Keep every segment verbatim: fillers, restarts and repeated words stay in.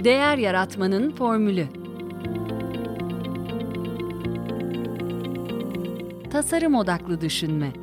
Değer yaratmanın formülü. Tasarım odaklı düşünme.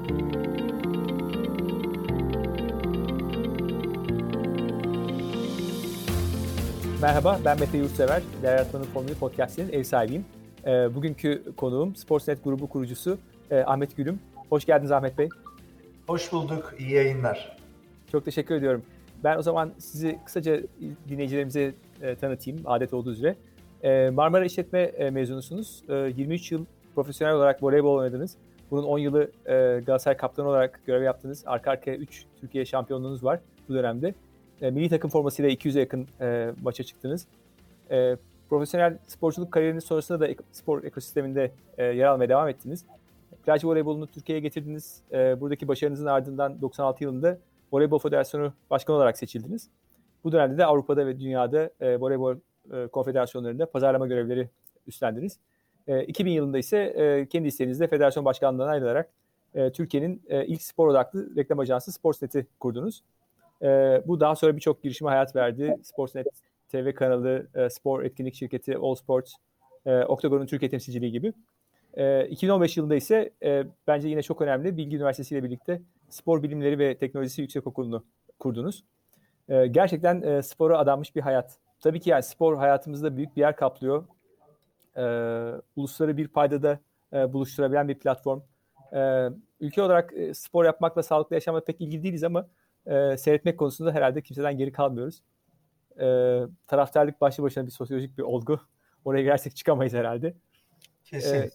Merhaba, ben Mete Yurtsever. Değer Yaratmanın Formülü Podcast'inin ev sahibiyim. E, bugünkü konuğum Sportsnet grubu kurucusu e, Ahmet Gülüm. Hoş geldiniz Ahmet Bey. Hoş bulduk, iyi yayınlar. Çok teşekkür ediyorum. Ben o zaman sizi kısaca dinleyicilerimize e, tanıtayım, adet olduğu üzere. E, Marmara İşletme e, mezunusunuz. E, yirmi üç yıl profesyonel olarak voleybol oynadınız. Bunun on yılı e, Galatasaray kaptanı olarak görev yaptınız. Arka arkaya üç Türkiye şampiyonluğunuz var bu dönemde. E, milli takım formasıyla iki yüze yakın e, maça çıktınız. E, profesyonel sporculuk kariyeriniz sonrasında da ek, spor ekosisteminde e, yer almaya devam ettiniz. Plaj voleybolunu Türkiye'ye getirdiniz. E, buradaki başarınızın ardından doksan altı yılında Voleybol Federasyonu Başkanı olarak seçildiniz. Bu dönemde de Avrupa'da ve dünyada e, voleybol e, konfederasyonlarında pazarlama görevleri üstlendiniz. E, iki bin yılında ise e, kendi isteğinizle federasyon başkanlığından ayrılarak e, Türkiye'nin e, ilk spor odaklı reklam ajansı Sportsnet'i kurdunuz. E, bu daha sonra birçok girişime hayat verdi. Sportsnet T V kanalı, e, spor etkinlik şirketi All Sports, e, Octagon'un Türkiye temsilciliği gibi. E, iki bin on beş yılında ise e, bence yine çok önemli Bilgi Üniversitesi ile birlikte Spor Bilimleri ve Teknolojisi Yüksekokulu'nu kurdunuz. E, gerçekten e, spora adanmış bir hayat. Tabii ki yani spor hayatımızda büyük bir yer kaplıyor. E, ulusları bir paydada e, buluşturabilen bir platform. E, ülke olarak e, spor yapmakla, sağlıklı yaşamla pek ilgili değiliz ama e, seyretmek konusunda herhalde kimseden geri kalmıyoruz. E, taraftarlık başlı başına bir sosyolojik bir olgu. Oraya girersek çıkamayız herhalde. Kesin.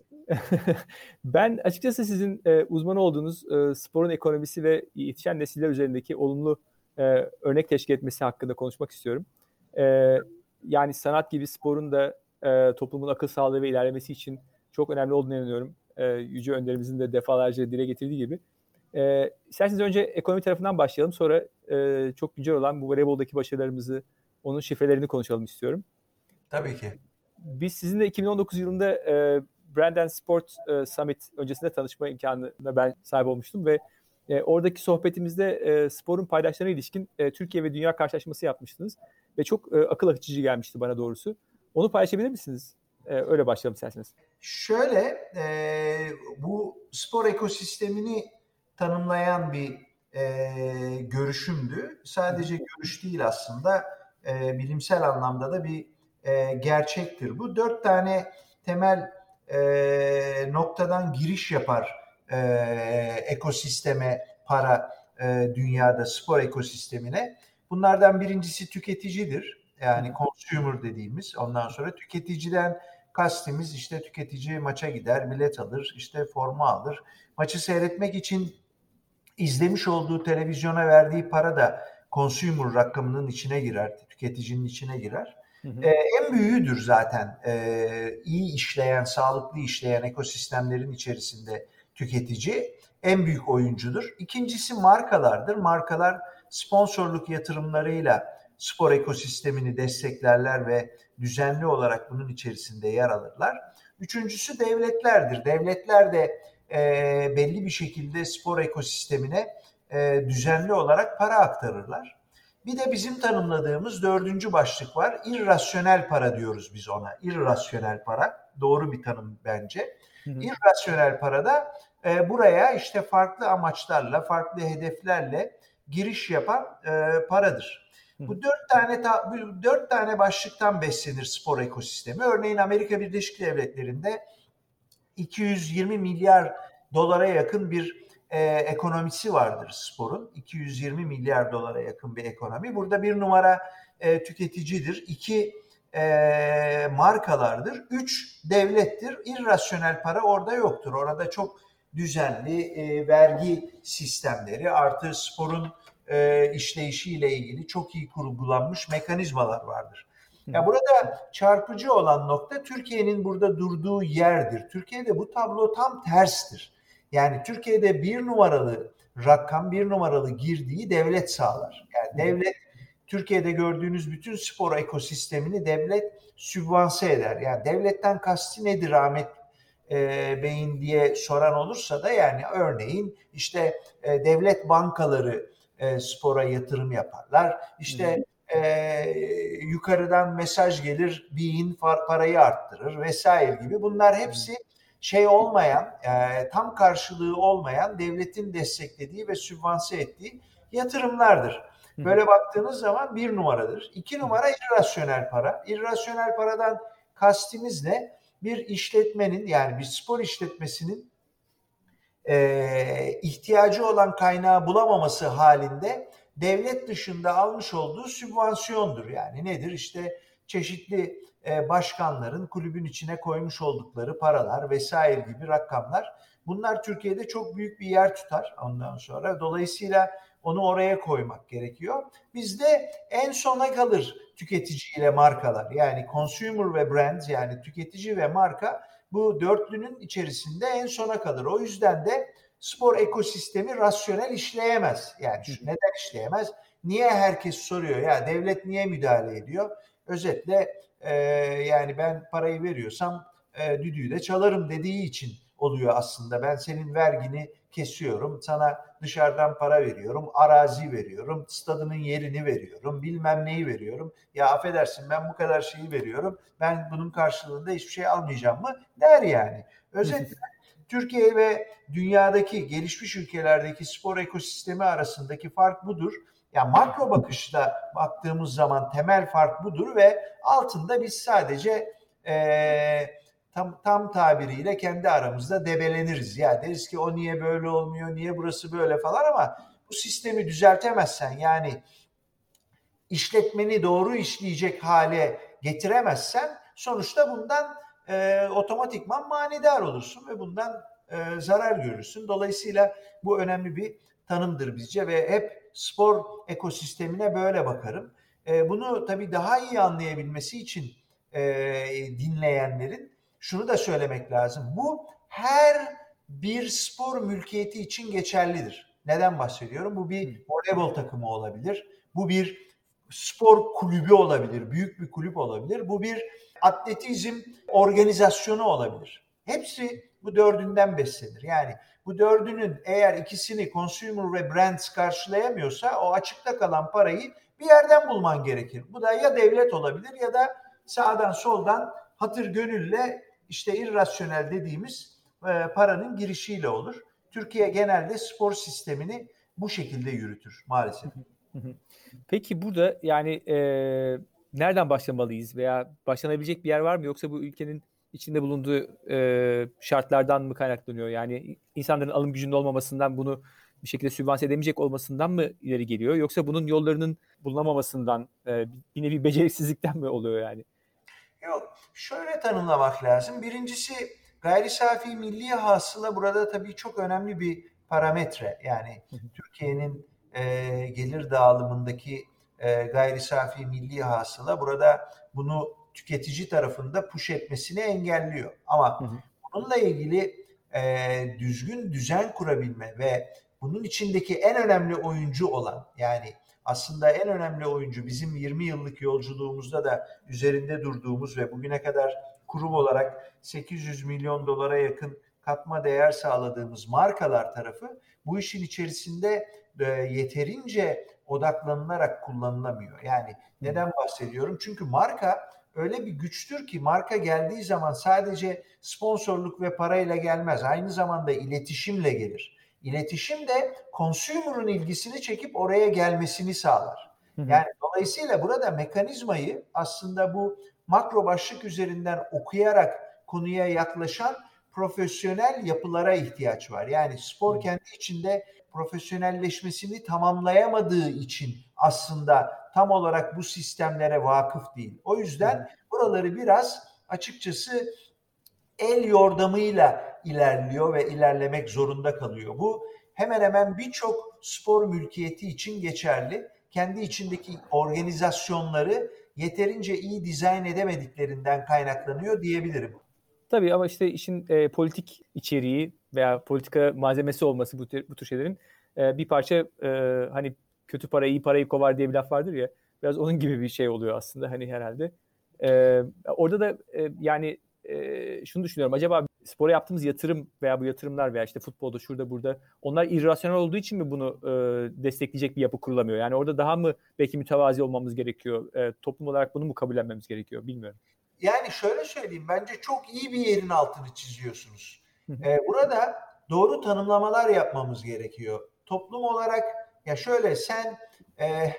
Ben açıkçası sizin e, uzmanı olduğunuz e, sporun ekonomisi ve yetişen nesiller üzerindeki olumlu e, örnek teşkil etmesi hakkında konuşmak istiyorum. E, yani sanat gibi sporun da e, toplumun akıl sağlığı ve ilerlemesi için çok önemli olduğunu inanıyorum. E, Yüce Önderimizin de defalarca dile getirdiği gibi. E, isterseniz önce ekonomi tarafından başlayalım. Sonra e, çok güncel olan bu voleyboldaki başarılarımızı, onun şifrelerini konuşalım istiyorum. Tabii ki. Biz sizinle iki bin on dokuz yılında e, Brand and Sport e, Summit öncesinde tanışma imkanına ben sahip olmuştum ve e, oradaki sohbetimizde e, sporun paydaşlarına ilişkin e, Türkiye ve dünya karşılaşması yapmıştınız ve çok e, akıl açıcı gelmişti bana doğrusu. Onu paylaşabilir misiniz? E, öyle başlayalım isterseniz. Şöyle, e, bu spor ekosistemini tanımlayan bir e, görüşümdü. Sadece görüş değil aslında, e, bilimsel anlamda da bir e, gerçektir. Bu dört tane temel e, noktadan giriş yapar e, ekosisteme, para e, dünyada spor ekosistemine. Bunlardan birincisi tüketicidir. Yani consumer dediğimiz. Ondan sonra tüketiciden kastimiz işte tüketici maça gider, bilet alır, işte forma alır. Maçı seyretmek için izlemiş olduğu televizyona verdiği para da consumer rakamının içine girer, tüketicinin içine girer. Hı hı. Ee, en büyüğüdür zaten ee, iyi işleyen, sağlıklı işleyen ekosistemlerin içerisinde tüketici. En büyük oyuncudur. İkincisi markalardır. Markalar sponsorluk yatırımlarıyla spor ekosistemini desteklerler ve düzenli olarak bunun içerisinde yer alırlar. Üçüncüsü devletlerdir. Devletler de e, belli bir şekilde spor ekosistemine e, düzenli olarak para aktarırlar. Bir de bizim tanımladığımız dördüncü başlık var. İrrasyonel para diyoruz biz ona. İrrasyonel para. Doğru bir tanım bence. Hı hı. İrrasyonel para da e, buraya işte farklı amaçlarla, farklı hedeflerle giriş yapan e, paradır. Bu dört tane bu dört tane başlıktan beslenir spor ekosistemi. Örneğin Amerika Birleşik Devletleri'nde iki yüz yirmi milyar dolara yakın bir e, ekonomisi vardır sporun. iki yüz yirmi milyar dolara yakın bir ekonomi. Burada bir numara e, tüketicidir. İki e, markalardır. Üç devlettir. İrrasyonel para orada yoktur. Orada çok düzenli e, vergi sistemleri artı sporun e, işleyişiyle ilgili çok iyi kurgulanmış mekanizmalar vardır. Ya burada çarpıcı olan nokta Türkiye'nin burada durduğu yerdir. Türkiye'de bu tablo tam terstir. Yani Türkiye'de bir numaralı rakam, bir numaralı girdiği devlet sağlar. Yani devlet, Türkiye'de gördüğünüz bütün spor ekosistemini devlet sübvanse eder. Yani devletten kastı nedir Ahmet e, Bey'in diye soran olursa da yani örneğin işte e, devlet bankaları e, spora yatırım yaparlar. İşte e, yukarıdan mesaj gelir, Bİİ'nin parayı arttırır vesaire gibi. Bunlar hepsi şey olmayan, e, tam karşılığı olmayan, devletin desteklediği ve sübvanse ettiği yatırımlardır. Böyle baktığınız zaman bir numaradır. İki numara irrasyonel para. İrrasyonel paradan kastimiz ne? Bir işletmenin, yani bir spor işletmesinin e, ihtiyacı olan kaynağı bulamaması halinde devlet dışında almış olduğu sübvansiyondur. Yani nedir? İşte çeşitli e, başkanların kulübün içine koymuş oldukları paralar vesaire gibi rakamlar. Bunlar Türkiye'de çok büyük bir yer tutar ondan sonra. Dolayısıyla onu oraya koymak gerekiyor. Bizde en sona kalır tüketiciyle markalar. Yani consumer ve brand, yani tüketici ve marka bu dörtlünün içerisinde en sona kalır. O yüzden de spor ekosistemi rasyonel işleyemez. Yani şu, neden işleyemez? Niye herkes soruyor? Ya devlet niye müdahale ediyor? Özetle e, yani ben parayı veriyorsam e, düdüğü de çalarım dediği için oluyor aslında. Ben senin vergini kesiyorum, sana dışarıdan para veriyorum, arazi veriyorum, stadının yerini veriyorum, bilmem neyi veriyorum. Ya affedersin, ben bu kadar şeyi veriyorum, ben bunun karşılığında hiçbir şey almayacağım mı der yani. Özetle Türkiye ve dünyadaki gelişmiş ülkelerdeki spor ekosistemi arasındaki fark budur. Ya makro bakışla baktığımız zaman temel fark budur ve altında biz sadece ee, tam tam tabiriyle kendi aramızda debeleniriz. Ya deriz ki o niye böyle olmuyor, niye burası böyle falan, ama bu sistemi düzeltemezsen, yani işletmeni doğru işleyecek hale getiremezsen sonuçta bundan e, otomatikman manidar olursun ve bundan e, zarar görürsün. Dolayısıyla bu önemli bir tanımdır bizce ve hep spor ekosistemine böyle bakarım. E, bunu tabii daha iyi anlayabilmesi için e, dinleyenlerin şunu da söylemek lazım. Bu her bir spor mülkiyeti için geçerlidir. Neden bahsediyorum? Bu bir voleybol takımı olabilir. Bu bir spor kulübü olabilir. Büyük bir kulüp olabilir. Bu bir atletizm organizasyonu olabilir. Hepsi bu dördünden beslenir. Yani bu dördünün eğer ikisini consumer ve brands karşılayamıyorsa o açıkta kalan parayı bir yerden bulman gerekir. Bu da ya devlet olabilir ya da sağdan soldan hatır gönülle işte irrasyonel dediğimiz e, paranın girişiyle olur. Türkiye genelde spor sistemini bu şekilde yürütür maalesef. Peki burada yani e, nereden başlamalıyız veya başlanabilecek bir yer var mı, yoksa bu ülkenin içinde bulunduğu e, şartlardan mı kaynaklanıyor? Yani insanların alım gücünün olmamasından, bunu bir şekilde sübvanse edemeyecek olmasından mı ileri geliyor, yoksa bunun yollarının bulunamamasından, e, bir nevi beceriksizlikten mi oluyor yani? Yok, şöyle tanımlamak lazım. Birincisi, gayri safi milli hasıla burada tabii çok önemli bir parametre. Yani Türkiye'nin e, gelir dağılımındaki e, gayri safi milli hasıla burada bunu tüketici tarafında push etmesini engelliyor. Ama hı hı. bununla ilgili e, düzgün düzen kurabilme ve bunun içindeki en önemli oyuncu olan, yani aslında en önemli oyuncu bizim yirmi yıllık yolculuğumuzda da üzerinde durduğumuz ve bugüne kadar kurum olarak sekiz yüz milyon dolara yakın katma değer sağladığımız markalar tarafı bu işin içerisinde yeterince odaklanılarak kullanılamıyor. Yani neden bahsediyorum? Çünkü marka öyle bir güçtür ki, marka geldiği zaman sadece sponsorluk ve parayla gelmez. Aynı zamanda iletişimle gelir. İletişim de consumer'ın ilgisini çekip oraya gelmesini sağlar. Hı hı. Yani dolayısıyla burada mekanizmayı aslında bu makro başlık üzerinden okuyarak konuya yaklaşan profesyonel yapılara ihtiyaç var. Yani spor hı. kendi içinde profesyonelleşmesini tamamlayamadığı için aslında tam olarak bu sistemlere vakıf değil. O yüzden hı. buraları biraz açıkçası el yordamıyla ilerliyor ve ilerlemek zorunda kalıyor. Bu hemen hemen birçok spor mülkiyeti için geçerli. Kendi içindeki organizasyonları yeterince iyi dizayn edemediklerinden kaynaklanıyor diyebilirim. Tabii ama işte işin e, politik içeriği veya politika malzemesi olması bu tür, bu tür şeylerin e, bir parça e, hani kötü para iyi parayı kovar diye bir laf vardır ya, biraz onun gibi bir şey oluyor aslında hani herhalde. E, orada da e, yani e, şunu düşünüyorum. Acaba spora yaptığımız yatırım veya bu yatırımlar veya işte futbolda şurada burada onlar irrasyonel olduğu için mi bunu e, destekleyecek bir yapı kurulamıyor? Yani orada daha mı belki mütevazi olmamız gerekiyor? E, toplum olarak bunu mu kabullenmemiz gerekiyor? Bilmiyorum. Yani şöyle söyleyeyim, bence çok iyi bir yerin altını çiziyorsunuz. Ee, burada doğru tanımlamalar yapmamız gerekiyor. Toplum olarak ya şöyle sen e, e,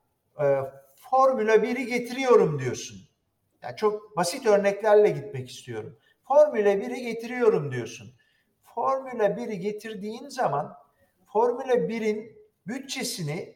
Formula biri getiriyorum diyorsun. Yani çok basit örneklerle gitmek istiyorum. Formula biri getiriyorum diyorsun. Formula biri getirdiğin zaman Formula birin bütçesini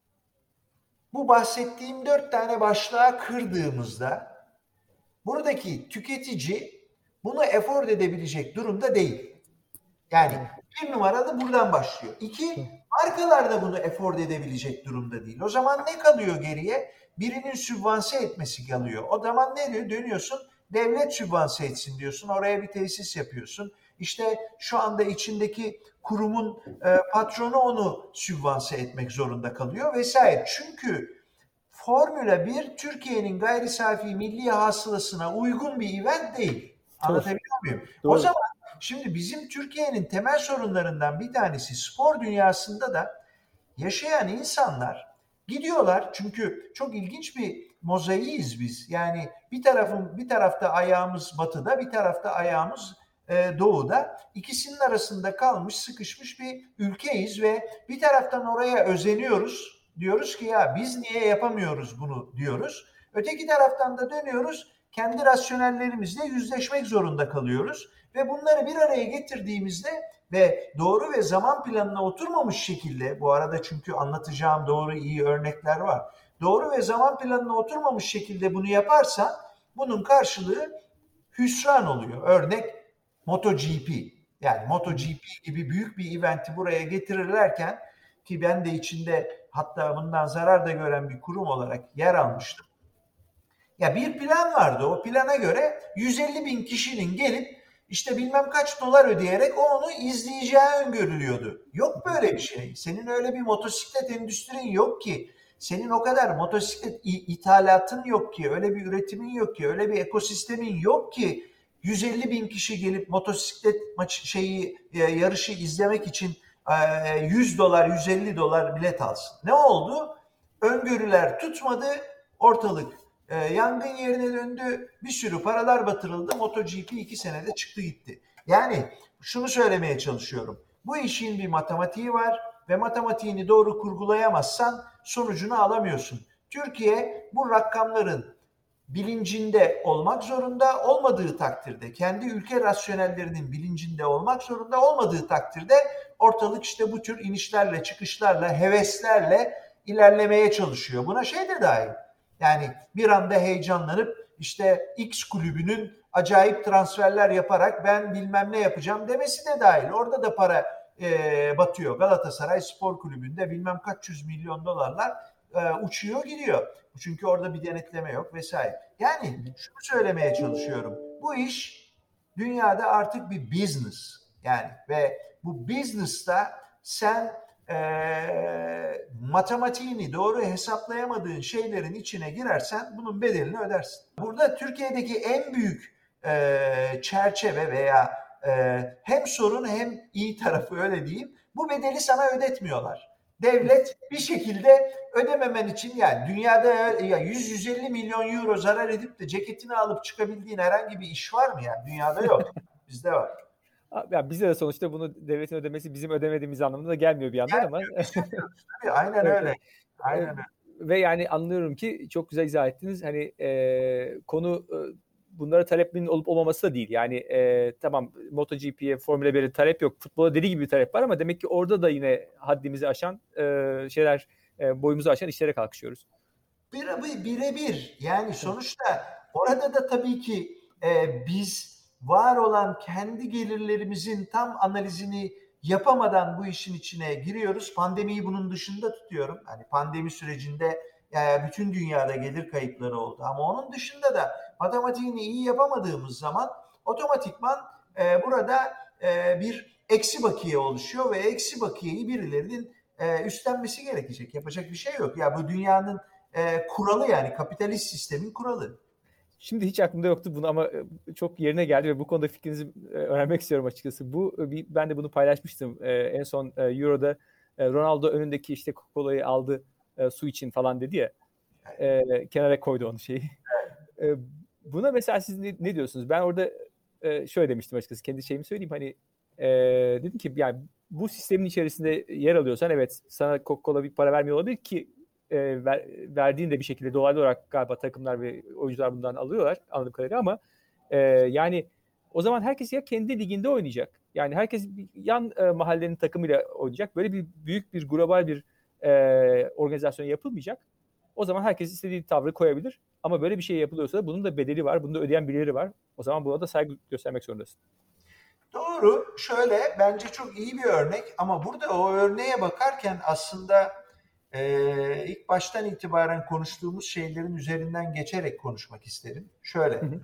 bu bahsettiğim dört tane başlığa kırdığımızda buradaki tüketici bunu afford edebilecek durumda değil. Yani bir numaralı buradan başlıyor. İki, markalar da bunu afford edebilecek durumda değil. O zaman ne kalıyor geriye? Birinin sübvanse etmesi kalıyor. O zaman ne diyor? Dönüyorsun, devlet sübvanse etsin diyorsun. Oraya bir tesis yapıyorsun. İşte şu anda içindeki kurumun e, patronu onu sübvanse etmek zorunda kalıyor vesaire. Çünkü Formula bir Türkiye'nin gayri safi milli hasılasına uygun bir event değil. Anlatabiliyor muyum? Doğru. O zaman şimdi bizim Türkiye'nin temel sorunlarından bir tanesi spor dünyasında da yaşayan insanlar gidiyorlar, çünkü çok ilginç bir mozaiğiz biz. Yani bir tarafın bir tarafta ayağımız batıda, bir tarafta ayağımız e, doğuda. İkisinin arasında kalmış, sıkışmış bir ülkeyiz ve bir taraftan oraya özeniyoruz. Diyoruz ki ya biz niye yapamıyoruz bunu diyoruz. Öteki taraftan da dönüyoruz, kendi rasyonellerimizle yüzleşmek zorunda kalıyoruz. Ve bunları bir araya getirdiğimizde ve doğru ve zaman planına oturmamış şekilde, bu arada çünkü anlatacağım doğru iyi örnekler var. Doğru ve zaman planına oturmamış şekilde bunu yaparsan bunun karşılığı hüsran oluyor. Örnek MotoGP. Yani MotoGP gibi büyük bir eventi buraya getirirlerken, ki ben de içinde hatta bundan zarar da gören bir kurum olarak yer almıştım. Ya bir plan vardı. O plana göre yüz elli bin kişinin gelip işte bilmem kaç dolar ödeyerek onu izleyeceği öngörülüyordu. Yok böyle bir şey. Senin öyle bir motosiklet endüstrin yok ki. Senin o kadar motosiklet ithalatın yok ki. Öyle bir üretimin yok ki. Öyle bir ekosistemin yok ki. yüz elli bin kişi gelip motosiklet maçı şeyi yarışı izlemek için yüz dolar, yüz elli dolar bilet alsın. Ne oldu? Öngörüler tutmadı. Ortalık e, yangın yerine döndü. Bir sürü paralar batırıldı. MotoGP iki senede çıktı gitti. Yani şunu söylemeye çalışıyorum. Bu işin bir matematiği var ve matematiğini doğru kurgulayamazsan sonucunu alamıyorsun. Türkiye bu rakamların bilincinde olmak zorunda, olmadığı takdirde, kendi ülke rasyonellerinin bilincinde olmak zorunda, olmadığı takdirde ortalık işte bu tür inişlerle, çıkışlarla, heveslerle ilerlemeye çalışıyor. Buna şey de dahil. Yani bir anda heyecanlanıp işte X kulübünün acayip transferler yaparak ben bilmem ne yapacağım demesi de dahil. Orada da para e, batıyor. Galatasaray Spor Kulübü'nde bilmem kaç yüz milyon dolarlar e, uçuyor gidiyor. Çünkü orada bir denetleme yok vesaire. Yani şunu söylemeye çalışıyorum. Bu iş dünyada artık bir business. Yani ve bu business'ta sen e, matematiğini doğru hesaplayamadığın şeylerin içine girersen bunun bedelini ödersin. Burada Türkiye'deki en büyük e, çerçeve veya e, hem sorun hem iyi tarafı öyle diyeyim. Bu bedeli sana ödetmiyorlar. Devlet bir şekilde ödememen için, yani dünyada ya yüz yüz elli milyon euro zarar edip de ceketini alıp çıkabildiğin herhangi bir iş var mı yani? Dünyada yok. Bizde var. Ya bizde de sonuçta bunu devletin ödemesi bizim ödemediğimiz anlamına da gelmiyor bir yandan gelmiyor, ama. Tabii, aynen Evet, öyle. Aynen öyle. Ve yani anlıyorum ki çok güzel izah ettiniz. Hani e, konu e, bunlara talepinin olup olmaması da değil. Yani e, tamam MotoGP'ye, Formula bir'e talep yok. Futbola deli gibi bir talep var ama demek ki orada da yine haddimizi aşan e, şeyler, e, boyumuzu aşan işlere kalkışıyoruz. Birebir, birebir. Yani sonuçta orada da tabii ki e, biz var olan kendi gelirlerimizin tam analizini yapamadan bu işin içine giriyoruz. Pandemiyi bunun dışında tutuyorum. Hani pandemi sürecinde yani bütün dünyada gelir kayıpları oldu. Ama onun dışında da matematiğini iyi yapamadığımız zaman otomatikman e, burada e, bir eksi bakiye oluşuyor ve eksi bakiyeyi birilerinin e, üstlenmesi gerekecek. Yapacak bir şey yok. Ya bu dünyanın e, kuralı, yani kapitalist sistemin kuralı. Şimdi hiç aklımda yoktu bunu ama çok yerine geldi ve bu konuda fikrinizi öğrenmek istiyorum açıkçası. Bu ben de bunu paylaşmıştım. En son Euro'da Ronaldo önündeki işte Coca-Cola'yı aldı su için falan dedi ya. Kenara koydu onu şeyi. Buna mesela siz ne, ne diyorsunuz? Ben orada şöyle demiştim açıkçası. Kendi şeyimi söyleyeyim. Hani dedim ki yani bu sistemin içerisinde yer alıyorsan evet sana Coca-Cola bir para vermiyor olabilir ki E, ver, verdiğinde bir şekilde dolaylı olarak galiba takımlar ve oyuncular bundan alıyorlar anladığım kadarıyla ama e, yani o zaman herkes ya kendi liginde oynayacak. Yani herkes yan e, mahallenin takımıyla oynayacak. Böyle bir büyük bir global bir e, organizasyon yapılmayacak. O zaman herkes istediği tavrı koyabilir. Ama böyle bir şey yapılıyorsa da bunun da bedeli var. Bunu da ödeyen birileri var. O zaman buna da saygı göstermek zorundasın. Doğru. Şöyle bence çok iyi bir örnek ama burada o örneğe bakarken aslında Ee, ilk baştan itibaren konuştuğumuz şeylerin üzerinden geçerek konuşmak isterim. Şöyle, hı hı.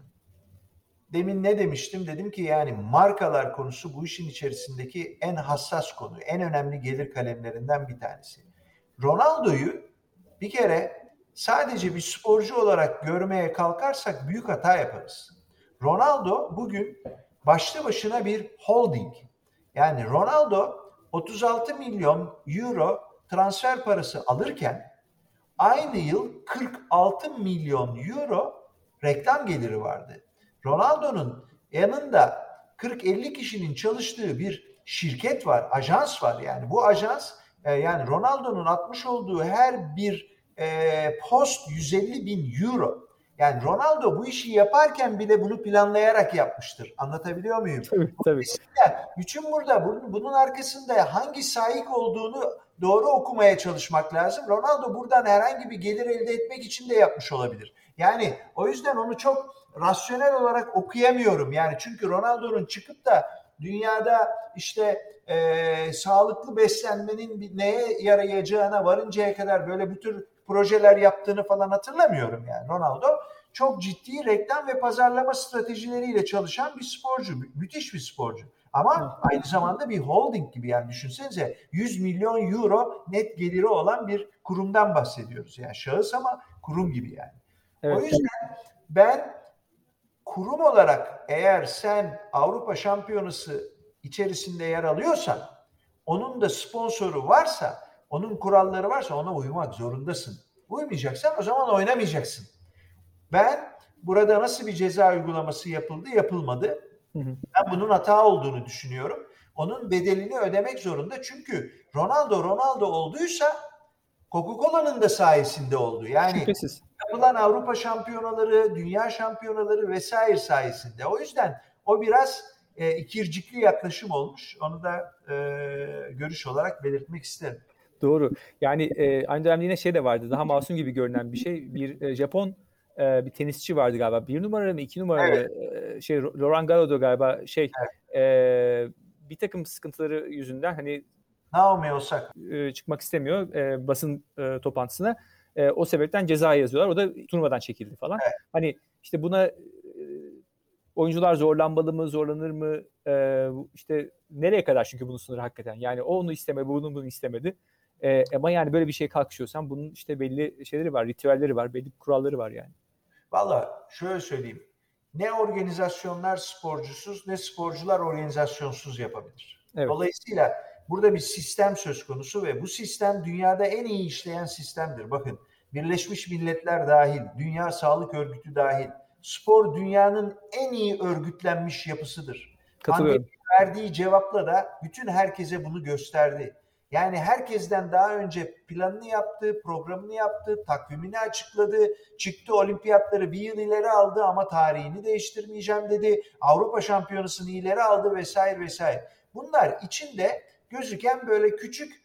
Demin ne demiştim? Dedim ki yani markalar konusu bu işin içerisindeki en hassas konu, en önemli gelir kalemlerinden bir tanesi. Ronaldo'yu bir kere sadece bir sporcu olarak görmeye kalkarsak büyük hata yaparız. Ronaldo bugün başlı başına bir holding. Yani Ronaldo otuz altı milyon euro transfer parası alırken aynı yıl kırk altı milyon euro reklam geliri vardı. Ronaldo'nun yanında kırk elli kişinin çalıştığı bir şirket var, ajans var. Yani bu ajans e, yani Ronaldo'nun atmış olduğu her bir e, post yüz elli bin euro. Yani Ronaldo bu işi yaparken bile bunu planlayarak yapmıştır. Anlatabiliyor muyum? Tabii, tabii. Bütün burada bunun, bunun arkasında hangi sahip olduğunu doğru okumaya çalışmak lazım. Ronaldo buradan herhangi bir gelir elde etmek için de yapmış olabilir. Yani o yüzden onu çok rasyonel olarak okuyamıyorum. Yani çünkü Ronaldo'nun çıkıp da dünyada işte e, sağlıklı beslenmenin neye yarayacağına varıncaya kadar böyle bu tür projeler yaptığını falan hatırlamıyorum yani. Ronaldo çok ciddi reklam ve pazarlama stratejileriyle çalışan bir sporcu. Müthiş bir sporcu. Ama aynı zamanda bir holding gibi yani düşünsenize yüz milyon euro net geliri olan bir kurumdan bahsediyoruz. Yani şahıs ama kurum gibi yani. Evet. O yüzden ben kurum olarak eğer sen Avrupa Şampiyonası içerisinde yer alıyorsan, onun da sponsoru varsa, onun kuralları varsa ona uymak zorundasın. Uymayacaksan o zaman oynamayacaksın. Ben burada nasıl bir ceza uygulaması yapıldı, yapılmadı. Hı hı. Ben bunun hata olduğunu düşünüyorum. Onun bedelini ödemek zorunda. Çünkü Ronaldo Ronaldo olduysa Coca-Cola'nın da sayesinde oldu. Yani şüphesiz. Yapılan Avrupa şampiyonaları, dünya şampiyonaları vesaire sayesinde. O yüzden o biraz e, ikircikli yaklaşım olmuş. Onu da e, görüş olarak belirtmek isterim. Doğru. Yani e, aynı dönemde yine şey de vardı. Daha masum gibi görünen bir şey. Bir e, Japon e, bir tenisçi vardı galiba. Bir numara mı iki numara evet. mı? E, şey Roland Garros'da galiba şey evet. e, bir takım sıkıntıları yüzünden hani Naomi Osaka e, çıkmak istemiyor e, basın e, toplantısına. E, o sebepten ceza yazıyorlar. O da turnuvadan çekildi falan. Evet. Hani işte buna e, oyuncular zorlanmalı mı, zorlanır mı? E, işte nereye kadar çünkü bunun sınırı hakikaten. Yani o onu istemedi, bunu bunu istemedi. E, ama yani böyle bir şey kalkışıyorsan bunun işte belli şeyleri var, ritüelleri var, belli kuralları var yani. Valla şöyle söyleyeyim. Ne organizasyonlar sporcusuz ne sporcular organizasyonsuz yapabilir. Evet. Dolayısıyla burada bir sistem söz konusu ve bu sistem dünyada en iyi işleyen sistemdir. Bakın Birleşmiş Milletler dahil, Dünya Sağlık Örgütü dahil, spor dünyanın en iyi örgütlenmiş yapısıdır. Katılıyorum. Pandemi verdiği cevapla da bütün herkese bunu gösterdi. Yani herkesten daha önce planını yaptı, programını yaptı, takvimini açıkladı, çıktı olimpiyatları bir yıl ileri aldı ama tarihini değiştirmeyeceğim dedi. Avrupa Şampiyonası'nı ileri aldı vesaire vesaire. Bunlar içinde gözüken böyle küçük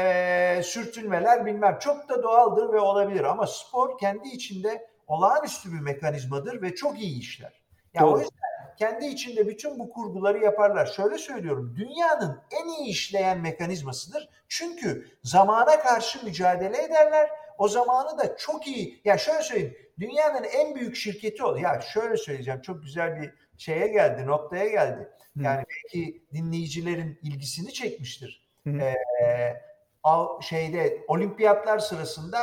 e, sürtünmeler bilmem çok da doğaldır ve olabilir ama spor kendi içinde olağanüstü bir mekanizmadır ve çok iyi işler. Yani o yüzden kendi içinde bütün bu kurguları yaparlar. Şöyle söylüyorum, dünyanın en iyi işleyen mekanizmasıdır. Çünkü zamana karşı mücadele ederler. O zamanı da çok iyi, ya şöyle söyleyeyim, dünyanın en büyük şirketi o. Ya şöyle söyleyeceğim, çok güzel bir şeye geldi, noktaya geldi. Yani belki dinleyicilerin ilgisini çekmiştir. Ee, şeyde olimpiyatlar sırasında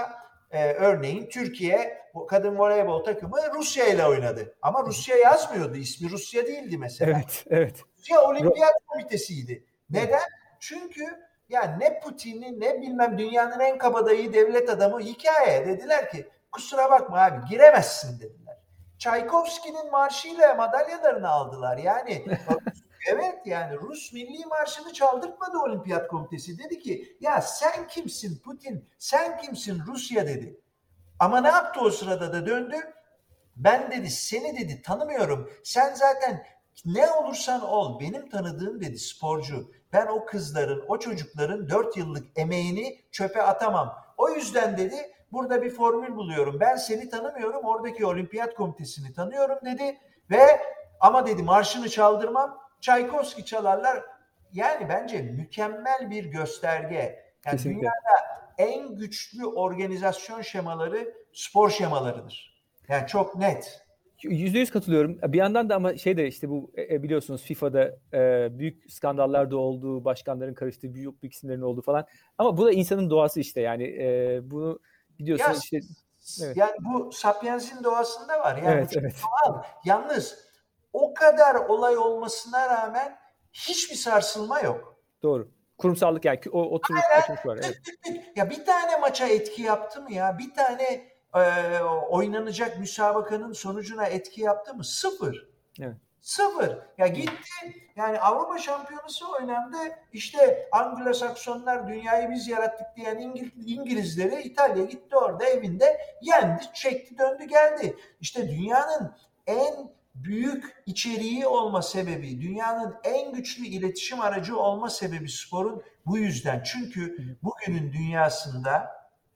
e, örneğin Türkiye kadın voleybol takımı Rusya ile oynadı. Ama Rusya yazmıyordu. İsmi Rusya değildi mesela. Evet, evet. Rusya Olimpiyat Komitesi'ydi. Neden? Çünkü yani ne Putin'i ne bilmem dünyanın en kabadayı devlet adamı hikaye dediler ki kusura bakma abi giremezsin dediler. Çaykovski'nin marşıyla madalyalarını aldılar. Yani evet yani Rus Milli Marşı'nı çaldırtmadı Olimpiyat Komitesi. Dedi ki ya sen kimsin Putin, sen kimsin Rusya dedi. Ama ne yaptı o sırada da döndü. Ben dedi seni dedi tanımıyorum. Sen zaten ne olursan ol benim tanıdığım dedi sporcu. Ben o kızların, o çocukların dört yıllık emeğini çöpe atamam. O yüzden dedi burada bir formül buluyorum. Ben seni tanımıyorum. Oradaki Olimpiyat Komitesi'ni tanıyorum dedi. Ve ama dedi marşını çaldırmam. Çaykovski çalarlar. Yani bence mükemmel bir gösterge. Yani Kesinlikle. dünyada en güçlü organizasyon şemaları spor şemalarıdır. Yani çok net. Yüzde yüz katılıyorum. Bir yandan da ama şey de işte bu e, biliyorsunuz FIFA'da e, büyük skandallar da olduğu, başkanların karıştığı, büyük, büyük isimlerin olduğu falan. Ama bu da insanın doğası işte yani e, bunu biliyorsunuz Ya, işte. Evet. Yani bu Sapiens'in doğasında var. Yani Evet, bu çok evet. doğal. Yalnız o kadar olay olmasına rağmen hiçbir sarsılma yok. Doğru. Kurumsallık yani o oturuş oturuş var. Evet. Ya bir tane maça etki yaptı mı ya? Bir tane e, oynanacak müsabakanın sonucuna etki yaptı mı? Sıfır. Evet. Sıfır. Ya gitti yani Avrupa Şampiyonası oynandı. İşte Anglo-Saksonlar dünyayı biz yarattık diyen İngiliz, İngilizleri İtalya gitti orada evinde yendi, çekti, döndü geldi. İşte dünyanın en büyük içeriği olma sebebi, dünyanın en güçlü iletişim aracı olma sebebi sporun bu yüzden. Çünkü bugünün dünyasında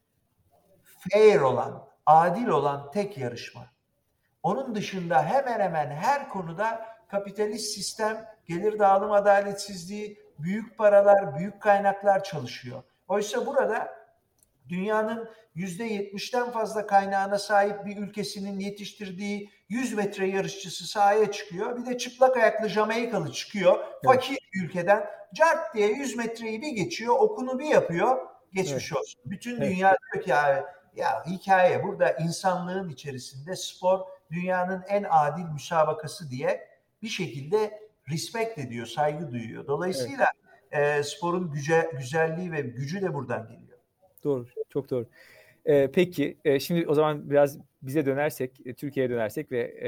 fair olan, adil olan tek yarışma. Onun dışında hemen hemen her konuda kapitalist sistem, gelir dağılım adaletsizliği, büyük paralar, büyük kaynaklar çalışıyor. Oysa burada dünyanın yüzde yetmişten fazla kaynağına sahip bir ülkesinin yetiştirdiği yüz metre yarışçısı sahaya çıkıyor. Bir de çıplak ayaklı Jamaikalı çıkıyor. Evet. Fakir bir ülkeden cart diye yüz metreyi bir geçiyor, okunu bir yapıyor. Geçmiş evet. olsun. Bütün evet. dünya diyor ki ya, ya hikaye burada insanlığın içerisinde spor dünyanın en adil müsabakası diye bir şekilde respect ediyor, saygı duyuyor. Dolayısıyla evet. e, sporun güce, güzelliği ve gücü de buradan geliyor. Doğru, çok doğru. Ee, peki, e, şimdi o zaman biraz bize dönersek, e, Türkiye'ye dönersek ve e,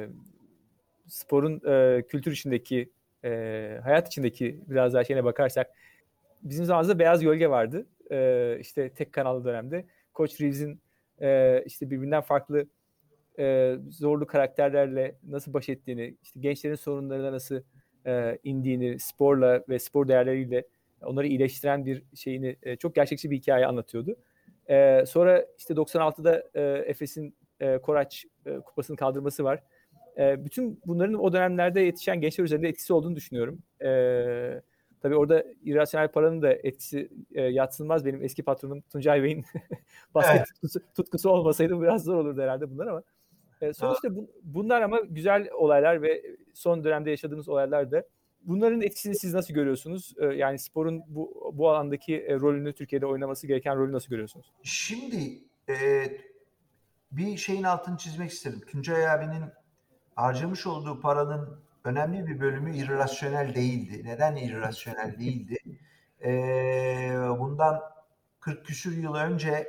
sporun e, kültür içindeki, e, hayat içindeki biraz daha şeyine bakarsak, bizim zamanımızda Beyaz Gölge vardı. E, işte tek kanallı dönemde. Koç Reeves'in e, işte birbirinden farklı e, zorlu karakterlerle nasıl baş ettiğini, işte gençlerin sorunlarına nasıl e, indiğini, sporla ve spor değerleriyle onları iyileştiren bir şeyini e, çok gerçekçi bir hikaye anlatıyordu. E, sonra işte doksan altıda e, Efes'in e, Koraç e, kupasını kaldırması var. E, bütün bunların o dönemlerde yetişen gençler üzerinde etkisi olduğunu düşünüyorum. E, tabii orada irrasyonel paranın da etkisi e, yadsınmaz. Benim eski patronum Tuncay Bey'in basket evet. tutkusu, tutkusu olmasaydı biraz zor olurdu herhalde bunlar ama e, sonuçta bu, bunlar ama güzel olaylar ve son dönemde yaşadığımız olaylar da. Bunların etkisini siz nasıl görüyorsunuz? Yani sporun bu bu alandaki rolünü, Türkiye'de oynaması gereken rolü nasıl görüyorsunuz? Şimdi e, bir şeyin altını çizmek isterim. Tuncay abinin harcamış olduğu paranın önemli bir bölümü irrasyonel değildi. Neden irrasyonel değildi? E, bundan kırk küsür yıl önce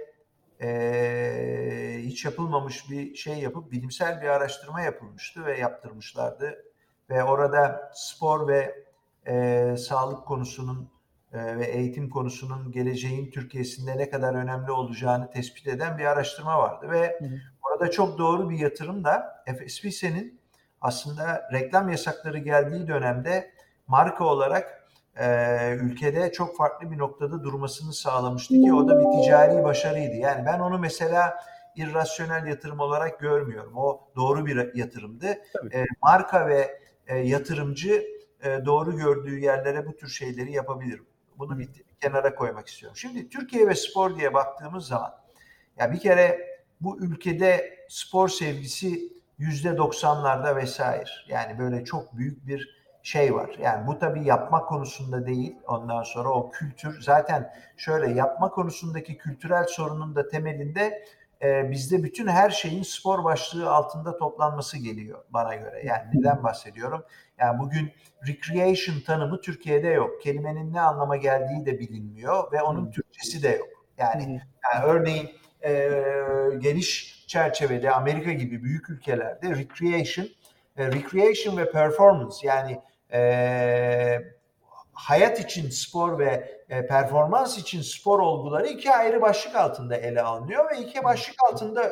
e, hiç yapılmamış bir şey yapıp bilimsel bir araştırma yapılmıştı ve yaptırmışlardı. Ve orada spor ve e, sağlık konusunun e, ve eğitim konusunun geleceğin Türkiye'sinde ne kadar önemli olacağını tespit eden bir araştırma vardı. Ve hı hı. orada çok doğru bir yatırım da F S B S'nin aslında reklam yasakları geldiği dönemde marka olarak e, ülkede çok farklı bir noktada durmasını sağlamıştı ki o da bir ticari başarıydı. Yani ben onu mesela irrasyonel yatırım olarak görmüyorum. O doğru bir yatırımdı. E, marka ve E, yatırımcı e, doğru gördüğü yerlere bu tür şeyleri yapabilir. Bunu bir kenara koymak istiyorum. Şimdi Türkiye ve spor diye baktığımız zaman ya bir kere bu ülkede spor sevgisi yüzde doksanlarda vesaire. Yani böyle çok büyük bir şey var. Yani bu tabii yapma konusunda değil. Ondan sonra o kültür zaten şöyle yapma konusundaki kültürel sorunun da temelinde e, bizde bütün her şeyin spor başlığı altında toplanması geliyor bana göre. Yani neden bahsediyorum? Yani bugün recreation tanımı Türkiye'de yok. Kelimenin ne anlama geldiği de bilinmiyor ve onun Türkçesi de yok. Yani, yani örneğin e, geniş çerçevede Amerika gibi büyük ülkelerde recreation, e, recreation ve performance yani e, hayat için spor ve e, performans için spor olguları iki ayrı başlık altında ele alınıyor ve iki başlık altında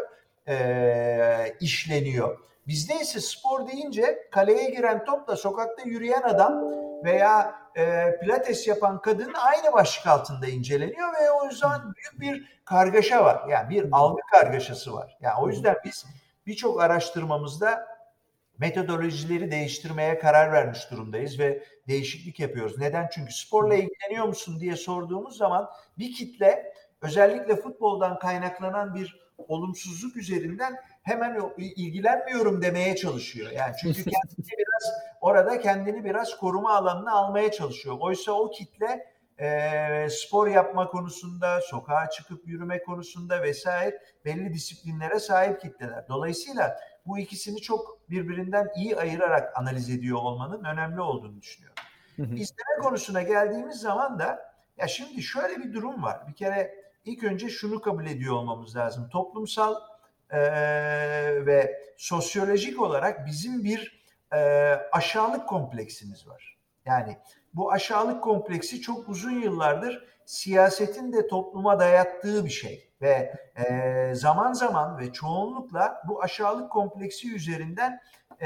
e, işleniyor. Bizde ise spor deyince kaleye giren topla sokakta yürüyen adam veya e, pilates yapan kadın aynı başlık altında inceleniyor ve o yüzden büyük bir kargaşa var. Yani bir algı kargaşası var. Yani o yüzden biz birçok araştırmamızda metodolojileri değiştirmeye karar vermiş durumdayız ve değişiklik yapıyoruz. Neden? Çünkü sporla ilgileniyor musun diye sorduğumuz zaman bir kitle özellikle futboldan kaynaklanan bir olumsuzluk üzerinden hemen ilgilenmiyorum demeye çalışıyor. Yani çünkü kendini biraz orada kendini biraz koruma alanına almaya çalışıyor. Oysa o kitle e, spor yapma konusunda, sokağa çıkıp yürüme konusunda vesaire belli disiplinlere sahip kitleler. Dolayısıyla bu ikisini çok birbirinden iyi ayırarak analiz ediyor olmanın önemli olduğunu düşünüyorum. İzleme konusuna geldiğimiz zaman da ya şimdi şöyle bir durum var. Bir kere ilk önce şunu kabul ediyor olmamız lazım. Toplumsal e, ve sosyolojik olarak bizim bir e, aşağılık kompleksimiz var. Yani bu aşağılık kompleksi çok uzun yıllardır siyasetin de topluma dayattığı bir şey. Ve e, zaman zaman ve çoğunlukla bu aşağılık kompleksi üzerinden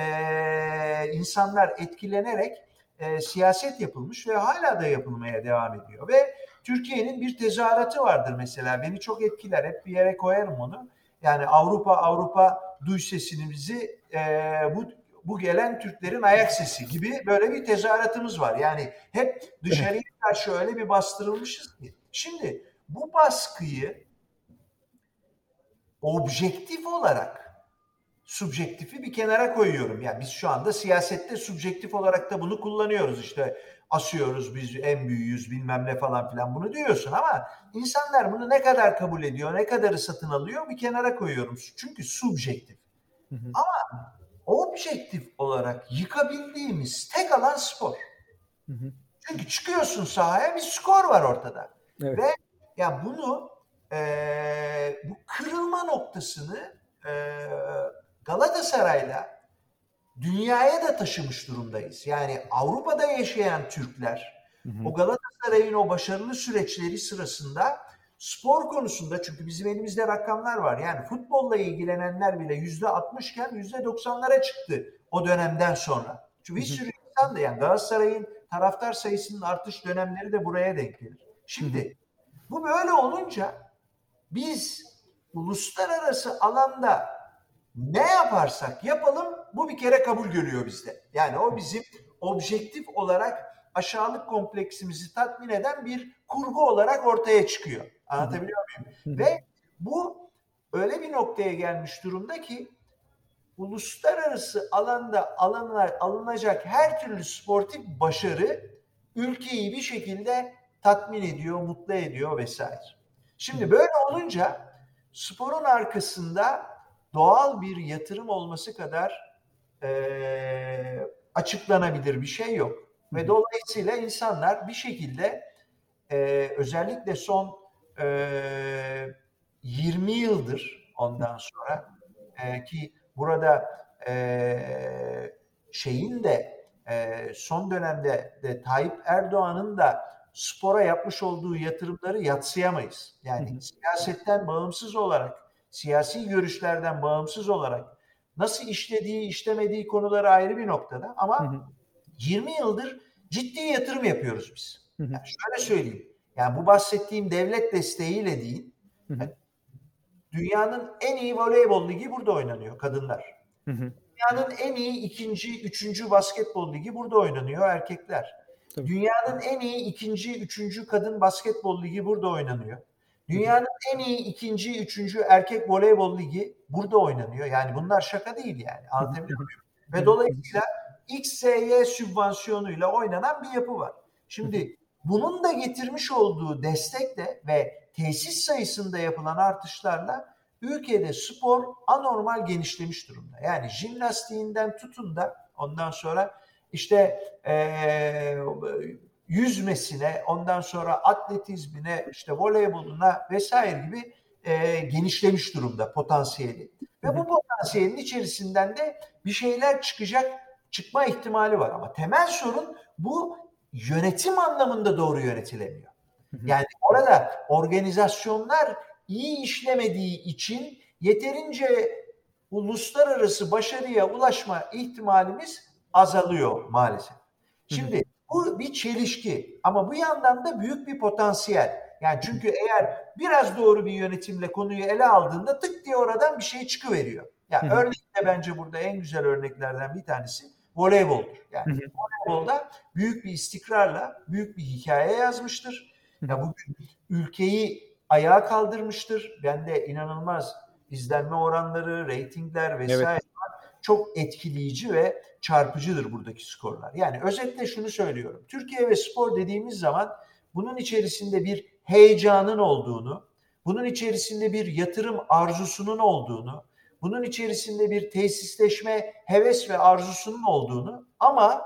e, insanlar etkilenerek e, siyaset yapılmış ve hala da yapılmaya devam ediyor. Ve Türkiye'nin bir tezahüratı vardır mesela. Beni çok etkiler. Hep bir yere koyarım onu. Yani Avrupa Avrupa duy sesimizi e, bu bu gelen Türklerin ayak sesi gibi böyle bir tezahüratımız var. Yani hep dışarıya karşı öyle bir bastırılmışız ki. Şimdi bu baskıyı objektif olarak subjektifi bir kenara koyuyorum. Yani biz şu anda siyasette subjektif olarak da bunu kullanıyoruz. İşte asıyoruz biz en büyüğüz bilmem ne falan filan bunu diyorsun ama insanlar bunu ne kadar kabul ediyor, ne kadarı satın alıyor bir kenara koyuyorum. Çünkü subjektif. Hı hı. Ama objektif olarak yıkabildiğimiz tek alan spor. Hı hı. Çünkü çıkıyorsun sahaya bir skor var ortada. Evet. Ve ya bunu e, bu kırılma noktasını e, Galatasaray'la dünyaya da taşımış durumdayız. Yani Avrupa'da yaşayan Türkler hı hı. o Galatasaray'ın o başarılı süreçleri sırasında spor konusunda çünkü bizim elimizde rakamlar var. Yani futbolla ilgilenenler bile yüzde altmış iken yüzde doksanlara çıktı o dönemden sonra. Çünkü bir sürü insan da yani Galatasaray'ın taraftar sayısının artış dönemleri de buraya denk gelir. Şimdi bu böyle olunca biz uluslararası alanda ne yaparsak yapalım bu bir kere kabul görüyor bizde. Yani o bizim objektif olarak aşağılık kompleksimizi tatmin eden bir kurgu olarak ortaya çıkıyor. Anlatabiliyor muyum? Hı hı. Ve bu öyle bir noktaya gelmiş durumda ki uluslararası alanda alınacak, alınacak her türlü sportif başarı ülkeyi bir şekilde tatmin ediyor, mutlu ediyor vesaire. Şimdi böyle olunca sporun arkasında doğal bir yatırım olması kadar e, açıklanabilir bir şey yok. Hı. Ve dolayısıyla insanlar bir şekilde e, özellikle son e, yirmi yıldır ondan sonra e, ki burada e, şeyin de e, son dönemde de Tayyip Erdoğan'ın da spora yapmış olduğu yatırımları yadsıyamayız. Yani hı hı. siyasetten bağımsız olarak, siyasi görüşlerden bağımsız olarak nasıl işlediği, işlemediği konuları ayrı bir noktada ama hı hı. yirmi yıldır ciddi yatırım yapıyoruz biz. Hı hı. Yani şöyle söyleyeyim. Yani bu bahsettiğim devlet desteğiyle değil, hı hı. Yani dünyanın en iyi voleybol ligi burada oynanıyor kadınlar. Hı hı. Dünyanın en iyi ikinci, üçüncü basketbol ligi burada oynanıyor erkekler. Tabii. Dünyanın en iyi ikinci, üçüncü kadın basketbol ligi burada oynanıyor. Dünyanın en iyi ikinci, üçüncü erkek voleybol ligi burada oynanıyor. Yani bunlar şaka değil yani. Anlatabiliyor muyum? Ve dolayısıyla X, Y sübvansiyonuyla oynanan bir yapı var. Şimdi bunun da getirmiş olduğu destekle ve tesis sayısında yapılan artışlarla ülkede spor anormal genişlemiş durumda. Yani jimnastiğinden tutun da ondan sonra işte ee, yüzmesine, ondan sonra atletizmine, işte voleyboluna vesaire gibi e, genişlemiş durumda potansiyeli. Ve bu potansiyelin içerisinden de bir şeyler çıkacak, çıkma ihtimali var. Ama temel sorun bu yönetim anlamında doğru yönetilemiyor. Yani orada organizasyonlar iyi işlemediği için yeterince uluslararası başarıya ulaşma ihtimalimiz azalıyor maalesef. Şimdi bu bir çelişki ama bu yandan da büyük bir potansiyel. Yani çünkü eğer biraz doğru bir yönetimle konuyu ele aldığında tık diye oradan bir şey çıkıveriyor. Yani örneğin de bence burada en güzel örneklerden bir tanesi voleyboldur. Yani voleybolda büyük bir istikrarla büyük bir hikaye yazmıştır. Ya bugün ülkeyi ayağa kaldırmıştır. Ben de inanılmaz izlenme oranları, reytingler vesaire evet. çok etkileyici ve çarpıcıdır buradaki skorlar. Yani özetle şunu söylüyorum. Türkiye ve spor dediğimiz zaman bunun içerisinde bir heyecanın olduğunu, bunun içerisinde bir yatırım arzusunun olduğunu, bunun içerisinde bir tesisleşme heves ve arzusunun olduğunu ama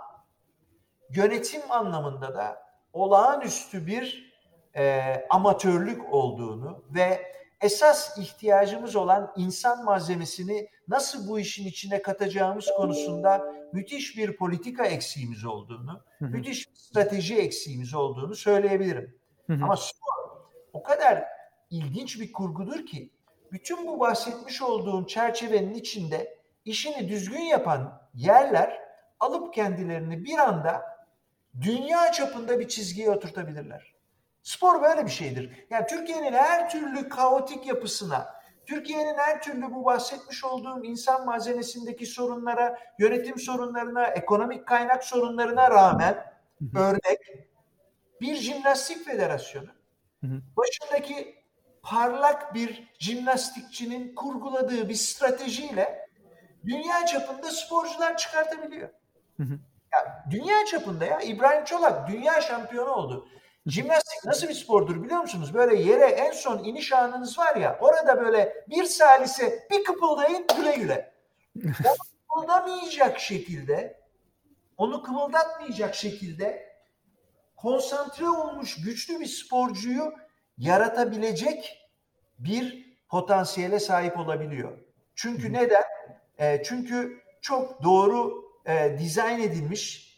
yönetim anlamında da olağanüstü bir e, amatörlük olduğunu ve esas ihtiyacımız olan insan malzemesini nasıl bu işin içine katacağımız konusunda müthiş bir politika eksiğimiz olduğunu, hı hı. müthiş bir strateji eksiğimiz olduğunu söyleyebilirim. Hı hı. Ama spor o kadar ilginç bir kurgudur ki bütün bu bahsetmiş olduğum çerçevenin içinde işini düzgün yapan yerler alıp kendilerini bir anda dünya çapında bir çizgiye oturtabilirler. Spor böyle bir şeydir. Yani Türkiye'nin her türlü kaotik yapısına, Türkiye'nin her türlü bu bahsetmiş olduğum insan malzemesindeki sorunlara, yönetim sorunlarına, ekonomik kaynak sorunlarına rağmen hı hı. örnek bir jimnastik federasyonu. Hı hı. Başındaki parlak bir jimnastikçinin kurguladığı bir stratejiyle dünya çapında sporcular çıkartabiliyor. Hı hı. Ya, dünya çapında ya İbrahim Çolak dünya şampiyonu oldu. Jimnastik nasıl bir spordur biliyor musunuz? Böyle yere en son iniş anınız var ya orada böyle bir salise bir kıpıldayın güle güle. Onu kımıldamayacak şekilde onu kımıldatmayacak şekilde konsantre olmuş güçlü bir sporcuyu yaratabilecek bir potansiyele sahip olabiliyor. Çünkü neden? E, çünkü çok doğru e, dizayn edilmiş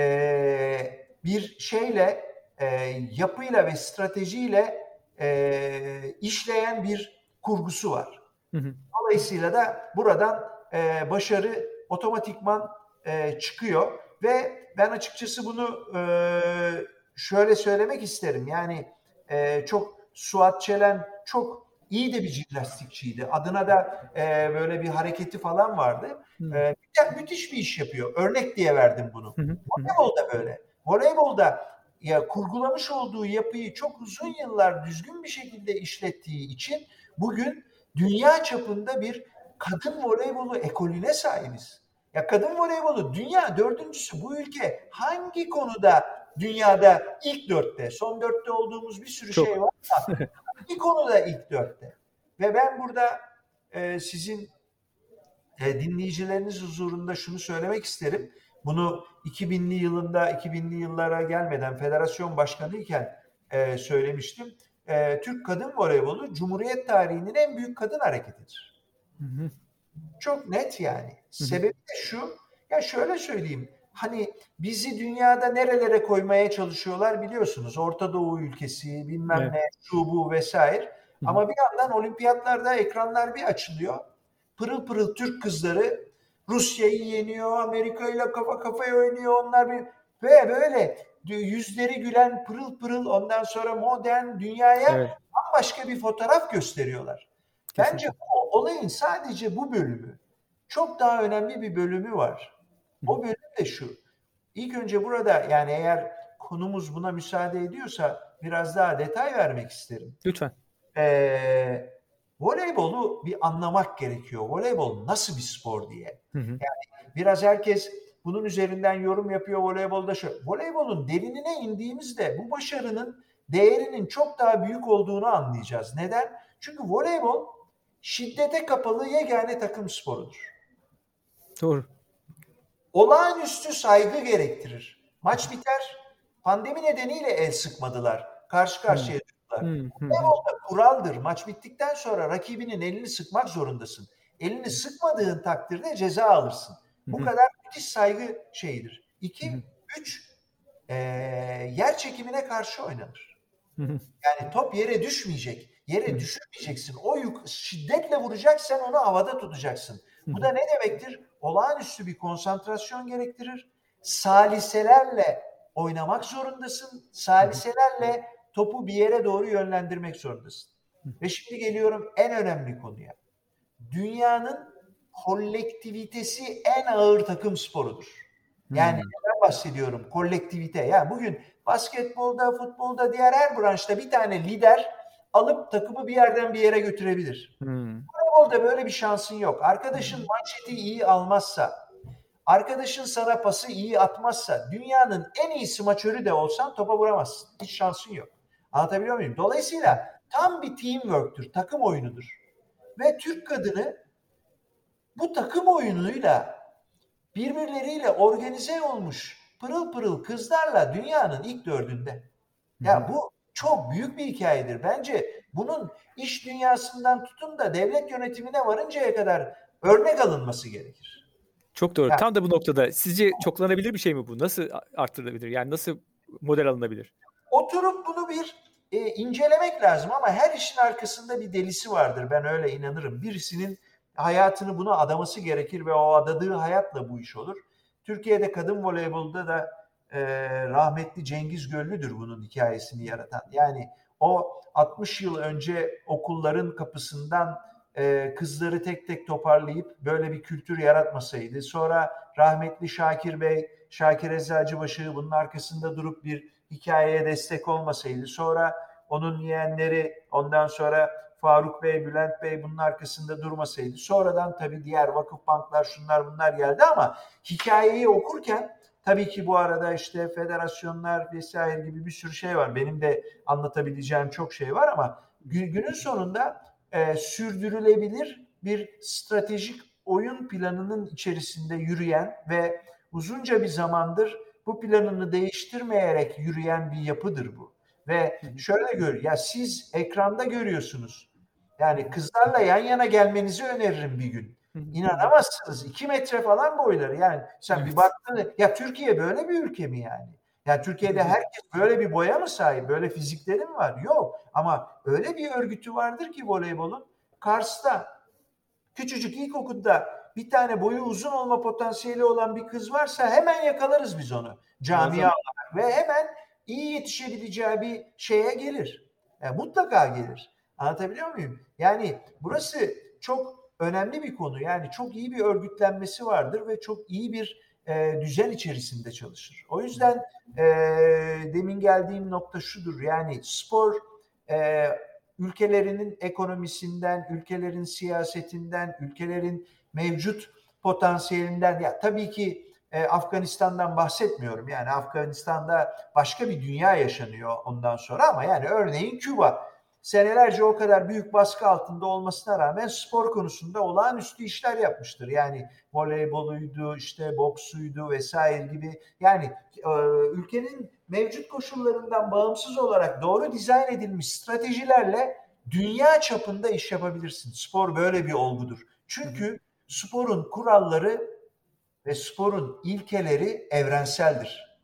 e, bir şeyle, e, yapıyla ve stratejiyle e, işleyen bir kurgusu var. Hı hı. Dolayısıyla da buradan e, başarı otomatikman e, çıkıyor ve ben açıkçası bunu e, şöyle söylemek isterim. Yani e, çok Suat Çelen çok iyi de bir jimnastikçiydi. Adına da e, böyle bir hareketi falan vardı. Hmm. E, müthiş bir iş yapıyor. Örnek diye verdim bunu. Hmm. Voleybolda böyle. Voleybolda ya kurgulamış olduğu yapıyı çok uzun yıllar düzgün bir şekilde işlettiği için bugün dünya çapında bir kadın voleybolu ekolüne sahibiz. Ya kadın voleybolu dünya dördüncüsü. Bu ülke hangi konuda dünyada ilk dörtte, son dörtte olduğumuz bir sürü çok. şey var da bir konuda ilk dörtte. Ve ben burada e, sizin e, dinleyicileriniz huzurunda şunu söylemek isterim. Bunu iki binli yılında, iki binli yıllara gelmeden federasyon başkanıyken e, söylemiştim. E, Türk kadın voleybolu Cumhuriyet tarihinin en büyük kadın hareketidir. Hı hı. Çok net yani. Hı hı. Sebebi de şu, ya şöyle söyleyeyim. Hani bizi dünyada nerelere koymaya çalışıyorlar biliyorsunuz. Orta Doğu ülkesi, bilmem evet. ne, şu bu vesaire. Hı-hı. Ama bir yandan olimpiyatlarda ekranlar bir açılıyor. Pırıl pırıl Türk kızları Rusya'yı yeniyor, Amerika ile kafa kafaya oynuyor. Onlar bir ve böyle yüzleri gülen pırıl pırıl ondan sonra modern dünyaya evet. bambaşka bir fotoğraf gösteriyorlar. Kesinlikle. Bence o olayın sadece bu bölümü. Çok daha önemli bir bölümü var. O bölüm de şu. İlk önce burada yani eğer konumuz buna müsaade ediyorsa biraz daha detay vermek isterim. Lütfen. Ee, voleybolu bir anlamak gerekiyor. Voleybol nasıl bir spor diye. Hı hı. Yani biraz herkes bunun üzerinden yorum yapıyor voleybolda şu. Voleybolun derinine indiğimizde bu başarının değerinin çok daha büyük olduğunu anlayacağız. Neden? Çünkü voleybol şiddete kapalı yegane takım sporudur. Doğru. Olağanüstü saygı gerektirir. Maç biter. Pandemi nedeniyle el sıkmadılar. Karşı karşıya durdular. Voleybolda kuraldır. Maç bittikten sonra rakibinin elini sıkmak zorundasın. Elini sıkmadığın takdirde ceza alırsın. Bu kadar müthiş saygı şeyidir. İki, üç, e, yer çekimine karşı oynanır. Yani top yere düşmeyecek. Yere düşürmeyeceksin. O yük şiddetle vuracaksan onu havada tutacaksın. Bu da ne demektir? Olağanüstü bir konsantrasyon gerektirir. Saliselerle oynamak zorundasın. Saliselerle topu bir yere doğru yönlendirmek zorundasın. Ve şimdi geliyorum en önemli konuya. Dünyanın kolektivitesi en ağır takım sporudur. Yani hmm. neden bahsediyorum? Kolektivite. Yani bugün basketbolda, futbolda, diğer her branşta bir tane lider alıp takımı bir yerden bir yere götürebilir. Hmm. Voleybolda böyle bir şansın yok. Arkadaşın hmm. manşeti iyi almazsa, arkadaşın sana pası iyi atmazsa, dünyanın en iyi smaçörü de olsan topa vuramazsın. Hiç şansın yok. Anlatabiliyor muyum? Dolayısıyla tam bir teamwork'tür, takım oyunudur. Ve Türk kadını bu takım oyunuyla birbirleriyle organize olmuş pırıl pırıl kızlarla dünyanın ilk dördünde. Ya bu çok büyük bir hikayedir. Bence bunun iş dünyasından tutun da devlet yönetimine varıncaya kadar örnek alınması gerekir. Çok doğru. Yani, tam da bu noktada sizce çoklanabilir bir şey mi bu? Nasıl arttırılabilir? Yani nasıl model alınabilir? Oturup bunu bir e, incelemek lazım ama her işin arkasında bir delisi vardır. Ben öyle inanırım. Birisinin hayatını buna adaması gerekir ve o adadığı hayatla bu iş olur. Türkiye'de kadın voleybolda da e, rahmetli Cengiz Göllü'dür bunun hikayesini yaratan. Yani o altmış yıl önce okulların kapısından e, kızları tek tek toparlayıp böyle bir kültür yaratmasaydı, sonra rahmetli Şakir Bey, Şakir Eczacıbaşı bunun arkasında durup bir hikayeye destek olmasaydı, sonra onun yeğenleri, ondan sonra Faruk Bey, Bülent Bey bunun arkasında durmasaydı, sonradan tabii diğer vakıf banklar şunlar bunlar geldi ama hikayeyi okurken tabii ki bu arada işte federasyonlar vesaire gibi bir sürü şey var. Benim de anlatabileceğim çok şey var ama günün sonunda e, sürdürülebilir bir stratejik oyun planının içerisinde yürüyen ve uzunca bir zamandır bu planını değiştirmeyerek yürüyen bir yapıdır bu. Ve şöyle gör, ya siz ekranda görüyorsunuz. Yani kızlarla yan yana gelmenizi öneririm bir gün. İnanamazsınız. iki metre falan boyları. Yani sen bir baktın, ya Türkiye böyle bir ülke mi yani? Ya Türkiye'de herkes böyle bir boya mı sahip? Böyle fizikleri mi var? Yok. Ama öyle bir örgütü vardır ki voleybolun. Kars'ta küçücük ilkokulda bir tane boyu uzun olma potansiyeli olan bir kız varsa hemen yakalarız biz onu. Camia olarak. Ve hemen iyi yetişebileceği bir şeye gelir. Yani mutlaka gelir. Anlatabiliyor muyum? Yani burası çok önemli bir konu. Yani çok iyi bir örgütlenmesi vardır ve çok iyi bir e, düzen içerisinde çalışır. O yüzden e, demin geldiğim nokta şudur. Yani spor e, ülkelerinin ekonomisinden, ülkelerin siyasetinden, ülkelerin mevcut potansiyelinden, ya tabii ki e, Afganistan'dan bahsetmiyorum. Yani Afganistan'da başka bir dünya yaşanıyor ondan sonra ama yani örneğin Küba senelerce o kadar büyük baskı altında olmasına rağmen spor konusunda olağanüstü işler yapmıştır. Yani voleyboluydu, işte boksuydu vesaire gibi. Yani e, ülkenin mevcut koşullarından bağımsız olarak doğru dizayn edilmiş stratejilerle dünya çapında iş yapabilirsin. Spor böyle bir olgudur. Çünkü sporun kuralları ve sporun ilkeleri evrenseldir.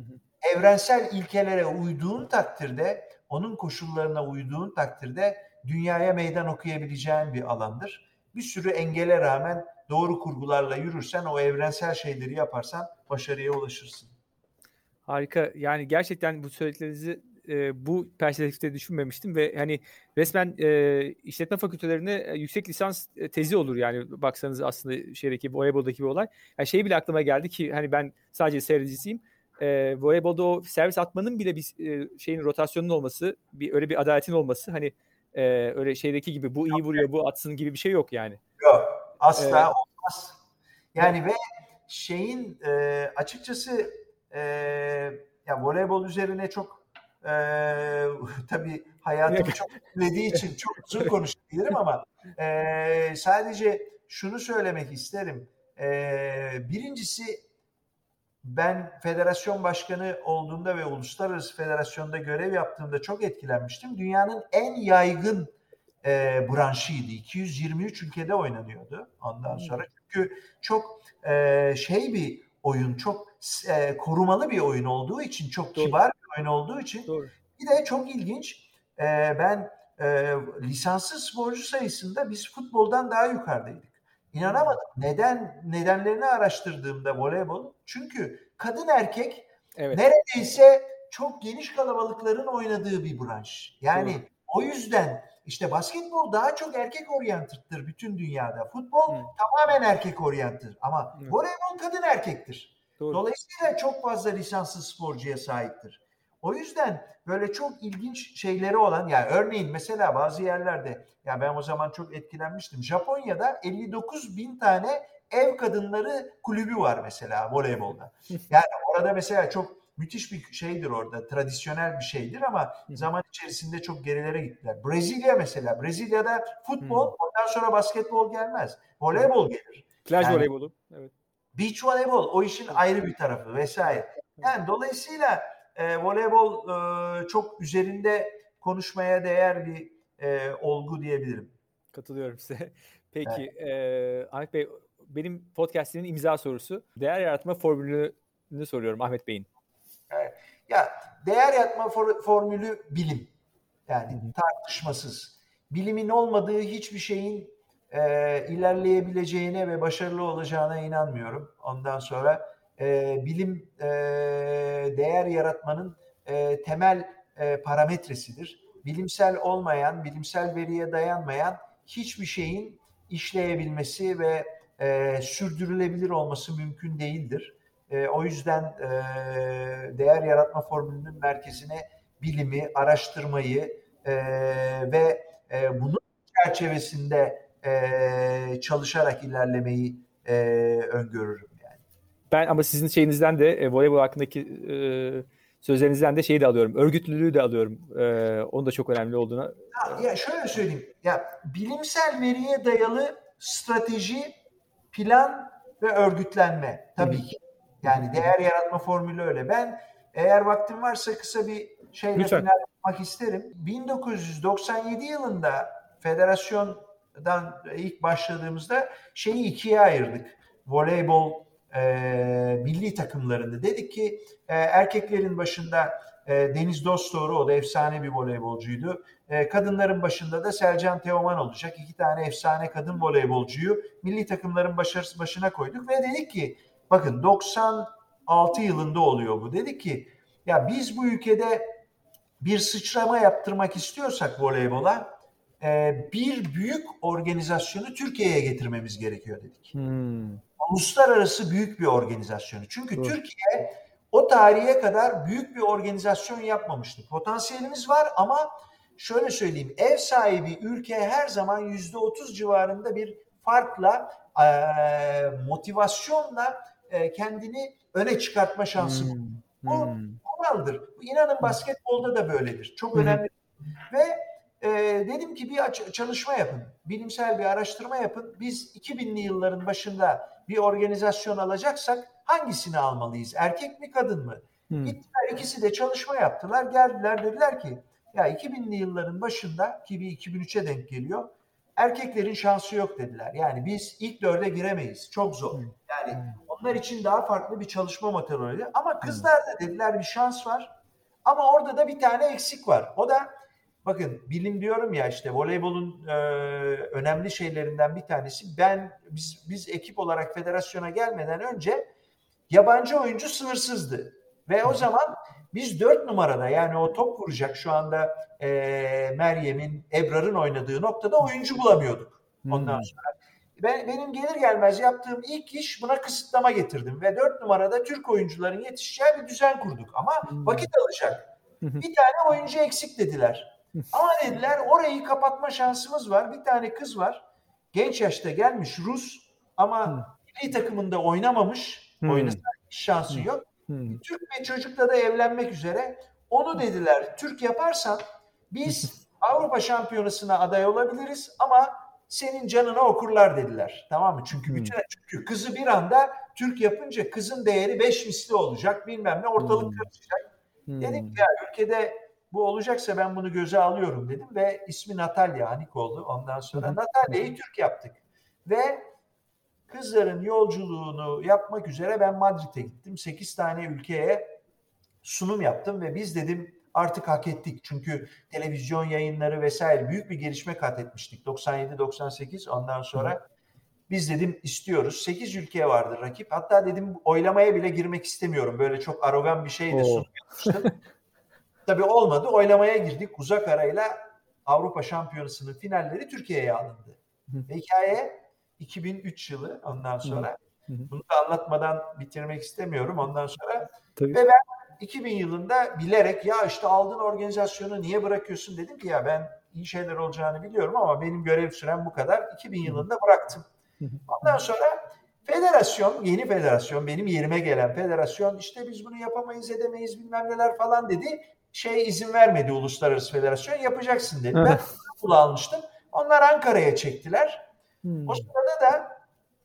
Evrensel ilkelere uyduğun takdirde, onun koşullarına uyduğun takdirde dünyaya meydan okuyabileceğin bir alandır. Bir sürü engele rağmen doğru kurgularla yürürsen, o evrensel şeyleri yaparsan başarıya ulaşırsın. Harika. Yani gerçekten bu söylediklerinizi e, bu perspektifte düşünmemiştim ve hani resmen e, işletme fakültelerine e, yüksek lisans tezi olur yani baksanız aslında şeydeki voleyboldaki bir olay. Yani şey bile aklıma geldi ki hani ben sadece seyircisiyim. E, voleybolda o servis atmanın bile bir e, şeyin rotasyonun olması, bir öyle bir adaletin olması hani e, öyle şeydeki gibi bu iyi vuruyor bu atsın gibi bir şey yok yani. Yok. Asla ee, olmaz. Yani ve şeyin e, açıkçası e, ya voleybol üzerine çok e, tabii hayatımı çok etkilediği için çok uzun konuşabilirim ama e, sadece şunu söylemek isterim. E, birincisi ben federasyon başkanı olduğumda ve uluslararası federasyonda görev yaptığımda çok etkilenmiştim. Dünyanın en yaygın e, branşıydı. iki yüz yirmi üç ülkede oynanıyordu ondan sonra. Çünkü çok e, şey bir oyun, çok e, korumalı bir oyun olduğu için, çok Doğru. kibar bir oyun olduğu için. Doğru. Bir de çok ilginç, e, ben e, lisanslı sporcu sayısında biz futboldan daha yukarıdaydık. İnanamadım. Neden nedenlerini araştırdığımda voleybol, çünkü kadın erkek Evet. neredeyse çok geniş kalabalıkların oynadığı bir branş. Yani Doğru. o yüzden işte basketbol daha çok erkek oryantıktır bütün dünyada. Futbol Hı. tamamen erkek oryanttır ama Evet. voleybol kadın erkektir. Doğru. Dolayısıyla çok fazla lisanslı sporcuya sahiptir. O yüzden böyle çok ilginç şeyleri olan, yani örneğin mesela bazı yerlerde, ya ben o zaman çok etkilenmiştim. Japonya'da elli dokuz bin tane ev kadınları kulübü var mesela voleybolda. Yani orada mesela çok müthiş bir şeydir orada, tradisyonel bir şeydir ama zaman içerisinde çok gerilere gittiler. Brezilya mesela, Brezilya'da futbol, Hmm. ondan sonra basketbol gelmez. Voleybol gelir. Plaj Yani, voleybolu. Evet. Beach voleybol o işin ayrı bir tarafı vesaire. Yani dolayısıyla e, voleybol e, çok üzerinde konuşmaya değer bir e, olgu diyebilirim. Katılıyorum size. Peki evet. e, Ahmet Bey, benim podcastimin imza sorusu. Değer yaratma formülünü soruyorum Ahmet Bey'in. Evet. Ya değer yaratma for, formülü bilim. Yani hı hı. tartışmasız. Bilimin olmadığı hiçbir şeyin e, ilerleyebileceğine ve başarılı olacağına inanmıyorum. Ondan sonra e, bilim e, değer yaratmanın e, temel e, parametresidir. Bilimsel olmayan, bilimsel veriye dayanmayan hiçbir şeyin işleyebilmesi ve e, sürdürülebilir olması mümkün değildir. E, o yüzden e, değer yaratma formülünün merkezine bilimi, araştırmayı e, ve e, bunun çerçevesinde e, çalışarak ilerlemeyi e, öngörürüm yani. Ben ama sizin şeyinizden de e, voleybol hakkındaki e, sözlerinizden de şeyi de alıyorum. Örgütlülüğü de alıyorum. E, onun da çok önemli olduğuna. Ya, ya şöyle söyleyeyim. Ya bilimsel veriye dayalı strateji, plan ve örgütlenme tabii Hı-hı. ki. Yani değer yaratma formülü öyle. Ben eğer vaktim varsa kısa bir şeyle final yapmak isterim. bin dokuz yüz doksan yedi yılında federasyondan ilk başladığımızda şeyi ikiye ayırdık. Voleybol e, milli takımlarını. Dedik ki e, erkeklerin başında e, Deniz Dostoğru, o da efsane bir voleybolcuydu. E, kadınların başında da Selcan Teoman olacak. İki tane efsane kadın voleybolcuyu milli takımların başarısı başına koyduk ve dedik ki bakın doksan altı yılında oluyor bu. Dedik ki ya biz bu ülkede bir sıçrama yaptırmak istiyorsak voleybola e, bir büyük organizasyonu Türkiye'ye getirmemiz gerekiyor dedik. Hmm. Uluslararası büyük bir organizasyonu. Çünkü Doğru. Türkiye o tarihe kadar büyük bir organizasyon yapmamıştı. Potansiyelimiz var ama şöyle söyleyeyim, ev sahibi ülke her zaman yüzde otuz civarında bir farkla, e, motivasyonla e, kendini öne çıkartma şansı var. Hmm. Bu Hmm. normaldir. İnanın basketbolda da böyledir. Çok önemli. Ve e, dedim ki bir çalışma yapın. Bilimsel bir araştırma yapın. Biz iki binli yılların başında bir organizasyon alacaksak hangisini almalıyız? Erkek mi, kadın mı? Hmm. Gittiler, ikisi de çalışma yaptılar. Geldiler, dediler ki ya iki binli yılların başında, ki bir iki bin üçe denk geliyor, erkeklerin şansı yok dediler. Yani biz ilk dörde giremeyiz. Çok zor. Yani onlar için daha farklı bir çalışma materyali. Ama kızlarda dediler bir şans var. Ama orada da bir tane eksik var. O da bakın bilim diyorum ya, işte voleybolun e, önemli şeylerinden bir tanesi. Ben biz biz ekip olarak federasyona gelmeden önce yabancı oyuncu sınırsızdı. Ve o zaman biz dört numarada, yani o top vuracak şu anda e, Meryem'in, Ebrar'ın oynadığı noktada oyuncu bulamıyorduk. Ondan sonra ben, benim gelir gelmez yaptığım ilk iş, buna kısıtlama getirdim. Ve dört numarada Türk oyuncuların yetişeceği bir düzen kurduk. Ama vakit alacak. Bir tane oyuncu eksik dediler. Ama dediler orayı kapatma şansımız var. Bir tane kız var. Genç yaşta gelmiş, Rus ama milli takımında oynamamış. Hmm. Oynasa hiç şansın Hmm. yok. Hmm. Türk bir çocukla da evlenmek üzere. Onu dediler, Türk yaparsan biz Avrupa Şampiyonası'na aday olabiliriz ama senin canına okurlar dediler. Tamam mı? Çünkü bütün çünkü kızı bir anda Türk yapınca kızın değeri beş misli olacak. Bilmem ne, ortalık Hmm. karışacak. Hmm. Dedim ki ya ülkede bu olacaksa ben bunu göze alıyorum dedim ve ismi Natalya Hanik oldu. Ondan sonra Hmm. Natalya'yı Türk yaptık. Ve kızların yolculuğunu yapmak üzere ben Madrid'e gittim. sekiz tane ülkeye sunum yaptım ve biz dedim artık hak ettik. Çünkü televizyon yayınları vesaire büyük bir gelişme kat etmiştik. doksan yedi doksan sekiz ondan sonra biz dedim istiyoruz. sekiz ülke vardı rakip. Hatta dedim oylamaya bile girmek istemiyorum. Böyle çok arogan bir şeyle sunum yapmıştım. Tabii olmadı. Oylamaya girdik. Uzak arayla Avrupa Şampiyonası'nın finalleri Türkiye'ye alındı. Ve hikaye iki bin üç yılı ondan sonra. Bunu da anlatmadan bitirmek istemiyorum. Ondan sonra Tabii. ve ben iki bin yılında bilerek ya işte aldığın organizasyonu niye bırakıyorsun dedim ki ya ben iyi şeyler olacağını biliyorum ama benim görev sürem bu kadar. iki bin yılında bıraktım. Ondan sonra federasyon, yeni federasyon, benim yerime gelen federasyon işte biz bunu yapamayız edemeyiz bilmem neler falan dedi. Şey izin vermedi uluslararası federasyon, yapacaksın dedi. Ben İstanbul'u almıştım. Onlar Ankara'ya çektiler. Hmm. O sırada da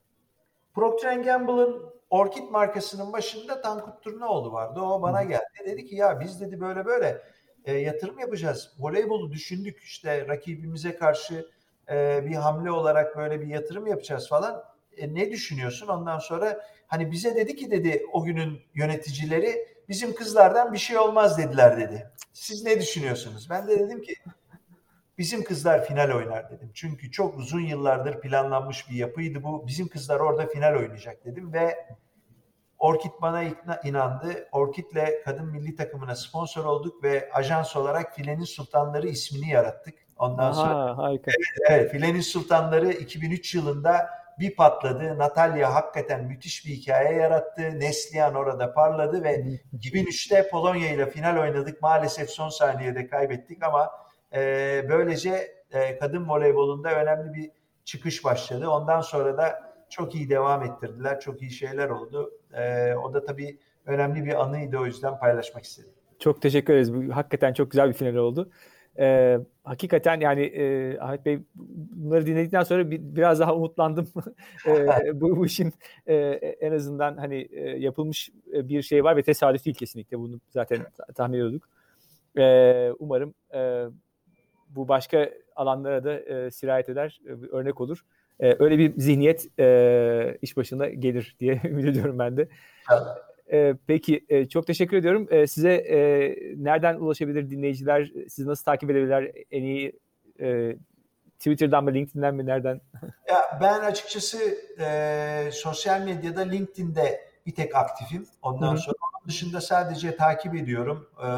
Procter and Gamble'ın Orkid markasının başında Tankut Turnaoğlu vardı. O bana geldi. Dedi ki ya biz dedi böyle böyle e, yatırım yapacağız. Voleybolu düşündük. İşte rakibimize karşı e, bir hamle olarak böyle bir yatırım yapacağız falan. E, ne düşünüyorsun? Ondan sonra hani bize dedi ki dedi o günün yöneticileri bizim kızlardan bir şey olmaz dediler dedi. Siz ne düşünüyorsunuz? Ben de dedim ki bizim kızlar final oynar dedim. Çünkü çok uzun yıllardır planlanmış bir yapıydı bu. Bizim kızlar orada final oynayacak dedim ve Orkid bana ikna, inandı. Orkid'le kadın milli takımına sponsor olduk ve ajans olarak Filenin Sultanları ismini yarattık. Ondan Aha, sonra harika. Evet, evet, Filenin Sultanları iki bin üç yılında bir patladı. Natalya hakikaten müthiş bir hikaye yarattı. Neslihan orada parladı ve iki bin üçte Polonya ile final oynadık. Maalesef son saniyede kaybettik ama e, böylece e, kadın voleybolunda önemli bir çıkış başladı. Ondan sonra da çok iyi devam ettirdiler. Çok iyi şeyler oldu. E, o da tabii önemli bir anıydı. O yüzden paylaşmak istedim. Çok teşekkür ederiz. Bu hakikaten çok güzel bir final oldu. Ee, hakikaten yani e, Ahmet Bey bunları dinledikten sonra bir, biraz daha umutlandım. e, bu, bu işin e, en azından hani e, yapılmış bir şey var ve tesadüf değil kesinlikle. Bunu zaten tahmin ediyorduk. E, umarım e, bu başka alanlara da e, sirayet eder, e, bir örnek olur. E, öyle bir zihniyet e, iş başına gelir diye ümit ediyorum ben de. E, peki e, çok teşekkür ediyorum. E, size e, nereden ulaşabilir dinleyiciler? Sizi nasıl takip edebilirler? En iyi e, Twitter'dan mı, LinkedIn'den mi, nereden? Ya ben açıkçası e, sosyal medyada LinkedIn'de bir tek aktifim. Ondan Hı-hı. sonra onun dışında sadece takip ediyorum. E,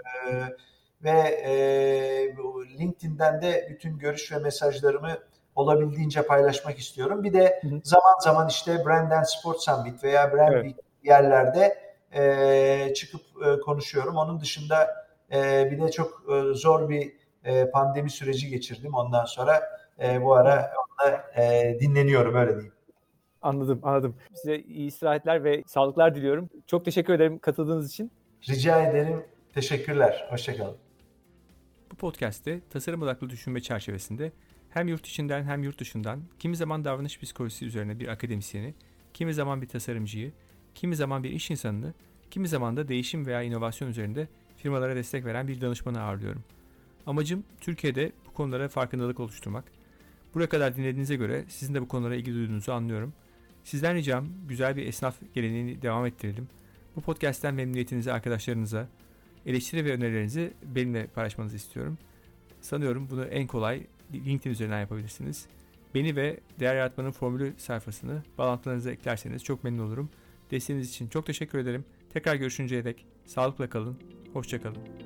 ve e, LinkedIn'den de bütün görüş ve mesajlarımı olabildiğince paylaşmak istiyorum. Bir de Hı-hı. zaman zaman işte Brand and Sport Summit veya Brand evet. yerlerde e, çıkıp e, konuşuyorum. Onun dışında e, bir de çok e, zor bir e, pandemi süreci geçirdim. Ondan sonra e, bu ara onda, e, dinleniyorum öyle diyeyim. Anladım, anladım. Size iyi istirahatler ve sağlıklar diliyorum. Çok teşekkür ederim katıldığınız için. Rica ederim. Teşekkürler. Hoşçakalın. Bu podcast'te tasarım odaklı düşünme çerçevesinde hem yurt içinden hem yurt dışından kimi zaman davranış psikolojisi üzerine bir akademisyeni, kimi zaman bir tasarımcıyı, kimi zaman bir iş insanını, kimi zaman da değişim veya inovasyon üzerinde firmalara destek veren bir danışmanı ağırlıyorum. Amacım Türkiye'de bu konulara farkındalık oluşturmak. Buraya kadar dinlediğinize göre sizin de bu konulara ilgi duyduğunuzu anlıyorum. Sizden ricam güzel bir esnaf geleneğini devam ettirelim. Bu podcast'ten memnuniyetinizi arkadaşlarınıza, eleştiri ve önerilerinizi benimle paylaşmanızı istiyorum. Sanıyorum bunu en kolay LinkedIn üzerinden yapabilirsiniz. Beni ve Değer Yaratmanın Formülü sayfasını bağlantılarınıza eklerseniz çok memnun olurum. Desteğiniz için çok teşekkür ederim. Tekrar görüşünceye dek sağlıkla kalın, hoşça kalın.